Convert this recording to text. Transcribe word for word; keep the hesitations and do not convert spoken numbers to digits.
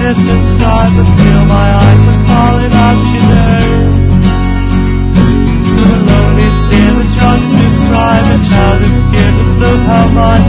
distant sky, but still my eyes were calling out your name. Alone it's here that just describe a child of given look how much